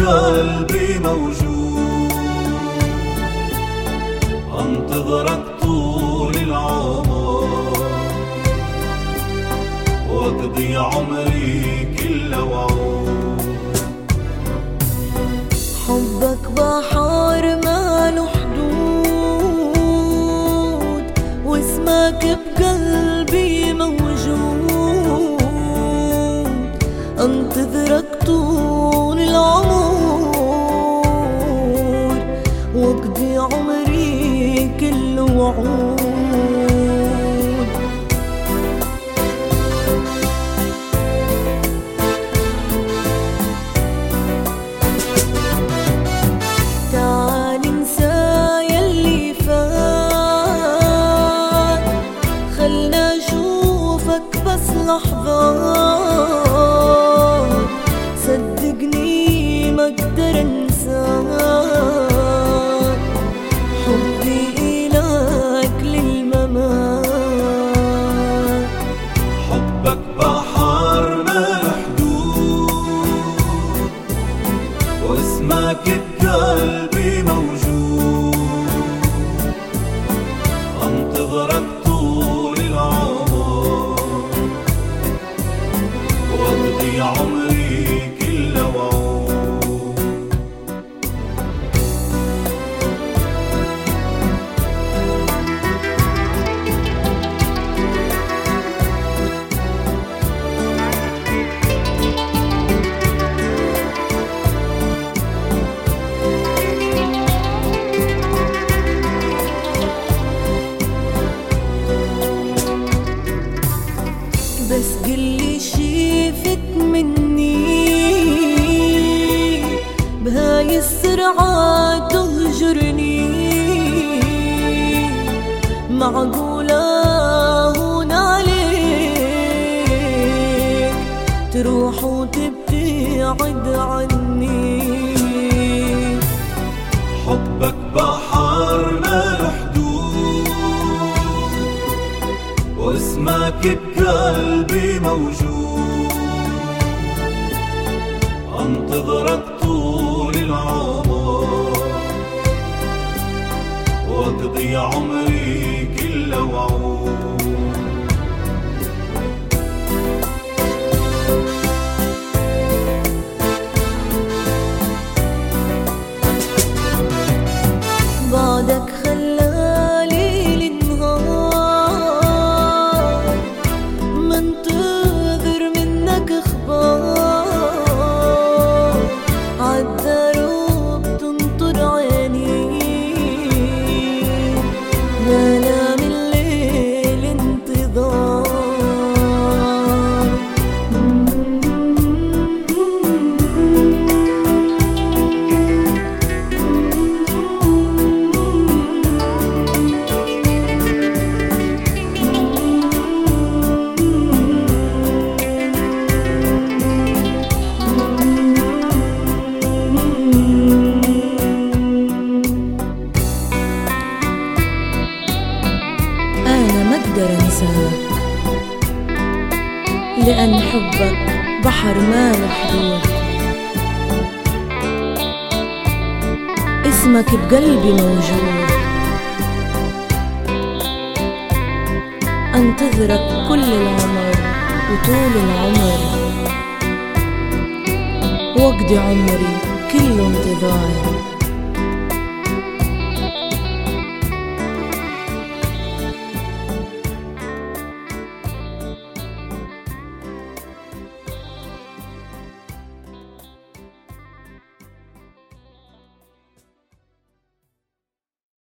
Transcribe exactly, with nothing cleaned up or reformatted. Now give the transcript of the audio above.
بقلبي موجود، انتظرك طول العمر واقضي عمري كله وعود. حبك بحر ماله حدود، واسمك بقلبي موجود، انتظرك طول العمر واقضي عمري كله وعود. تعال انسى يلي فات، خلنا اشوفك بس لحظات، صدقني ما اقدر انساك، حبي إلك للممات. حبك بحر ماله حدود، واسمك بقلبي موجود، انتظرك طول العمر واقضي عمري كله وعود. بس قلي شي فت مني بهاي السرعة تهجرني، معقولة هون عليك تروح وتبتعد عني؟ حبك بحر ماله حدود، واسمك بقلبي موجود، انتظرك طول العمر واقضي عمري كله وعود. بعدك خلالي النهار منتظر منك اخبار، عالدروب تنطر عيني بنام الليل انتظار. أنا ما أقدر أنساك، لأن حبك بحر ماله حدود، اسمك بقلبي موجود، أنتظرك كل العمر وطول العمر واقضي عمري كله انتظار.